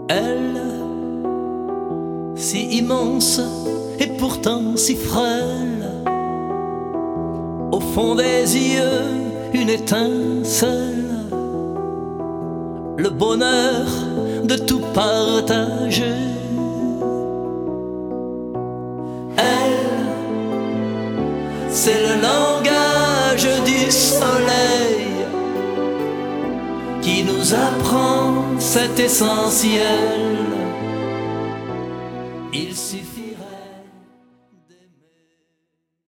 Elle, si immense et pourtant si frêle, au fond des yeux une étincelle, le bonheur de tout partager. Elle, c'est le langage du soleil qui nous apprend cet essentiel.